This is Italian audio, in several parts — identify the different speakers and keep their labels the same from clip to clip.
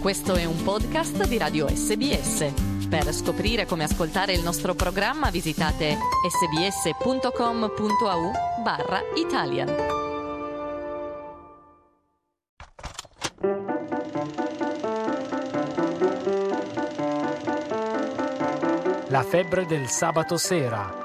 Speaker 1: Questo è un podcast di Radio SBS. Per scoprire come ascoltare il nostro programma visitate sbs.com.au/Italian.
Speaker 2: La febbre del sabato sera.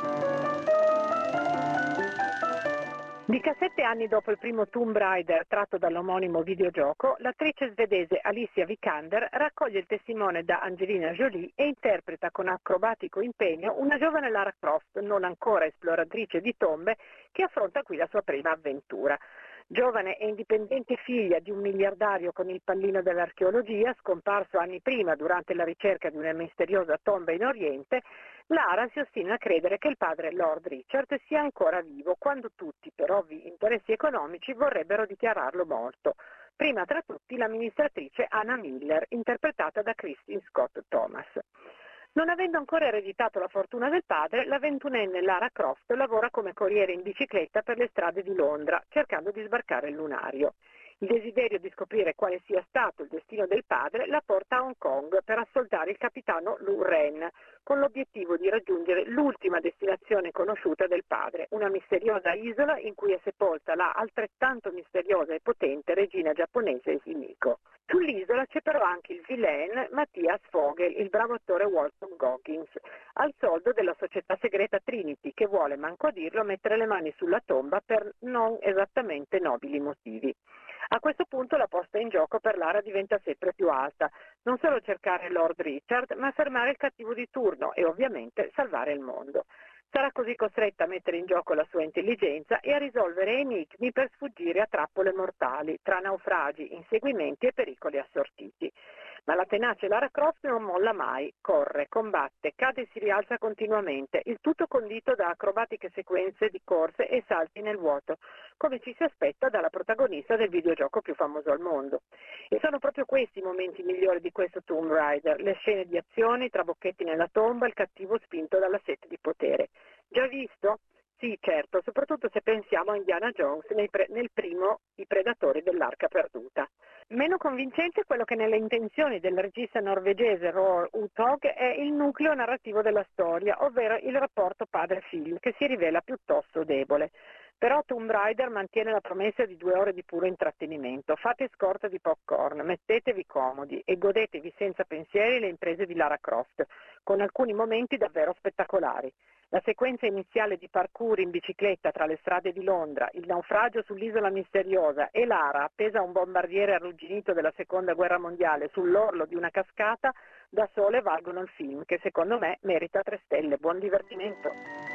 Speaker 3: 17 anni dopo il primo Tomb Raider tratto dall'omonimo videogioco, l'attrice svedese Alicia Vikander raccoglie il testimone da Angelina Jolie e interpreta con acrobatico impegno una giovane Lara Croft, non ancora esploratrice di tombe, che affronta qui la sua prima avventura. Giovane e indipendente figlia di un miliardario con il pallino dell'archeologia, scomparso anni prima durante la ricerca di una misteriosa tomba in Oriente, Lara si ostina a credere che il padre Lord Richard sia ancora vivo, quando tutti, per ovvi interessi economici, vorrebbero dichiararlo morto. Prima tra tutti l'amministratrice Anna Miller, interpretata da Kristin Scott Thomas. Non avendo ancora ereditato la fortuna del padre, la 21enne Lara Croft lavora come corriere in bicicletta per le strade di Londra, cercando di sbarcare il lunario. Il desiderio di scoprire quale sia stato il destino del padre la porta a Hong Kong per assoldare il capitano Lu Ren, con l'obiettivo di raggiungere l'ultima destinazione conosciuta del padre, una misteriosa isola in cui è sepolta la altrettanto misteriosa e potente regina giapponese Himiko. Sull'isola c'è però anche il villain Matthias Vogel, il bravo attore Walton Goggins, al soldo della società segreta Trinity, che vuole, manco a dirlo, mettere le mani sulla tomba per non esattamente nobili motivi. A questo punto la posta in gioco per Lara diventa sempre più alta, non solo cercare Lord Richard, ma fermare il cattivo di turno e ovviamente salvare il mondo. Sarà così costretta a mettere in gioco la sua intelligenza e a risolvere enigmi per sfuggire a trappole mortali, tra naufragi, inseguimenti e pericoli assortiti. Ma la tenace Lara Croft non molla mai, corre, combatte, cade e si rialza continuamente, il tutto condito da acrobatiche sequenze di corse e salti nel vuoto, come ci si aspetta dalla protagonista del videogioco più famoso al mondo. E sono proprio questi i momenti migliori di questo Tomb Raider, le scene di azione, i trabocchetti nella tomba, il cattivo spinto dalla sete di potere. Già visto? Sì, certo, soprattutto se pensiamo a Indiana Jones nel primo I Predatori dell'Arca Perduta. Meno convincente quello che nelle intenzioni del regista norvegese Roar Uthaug è il nucleo narrativo della storia, ovvero il rapporto padre-figlio, che si rivela piuttosto debole. Però Tomb Raider mantiene la promessa di 2 ore di puro intrattenimento. Fate scorta di popcorn, mettetevi comodi e godetevi senza pensieri le imprese di Lara Croft, con alcuni momenti davvero spettacolari. La sequenza iniziale di parkour in bicicletta tra le strade di Londra, il naufragio sull'isola misteriosa e Lara appesa a un bombardiere arrugginito della Seconda Guerra Mondiale sull'orlo di una cascata, da sole valgono il film, che secondo me merita 3 stelle. Buon divertimento!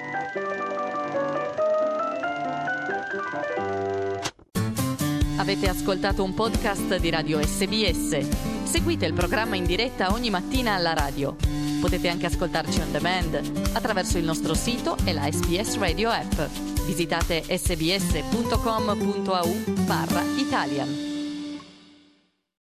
Speaker 1: Avete ascoltato un podcast di Radio SBS. Seguite il programma in diretta ogni mattina alla radio. Potete anche ascoltarci on demand attraverso il nostro sito e la SBS Radio app. Visitate sbs.com.au/Italian.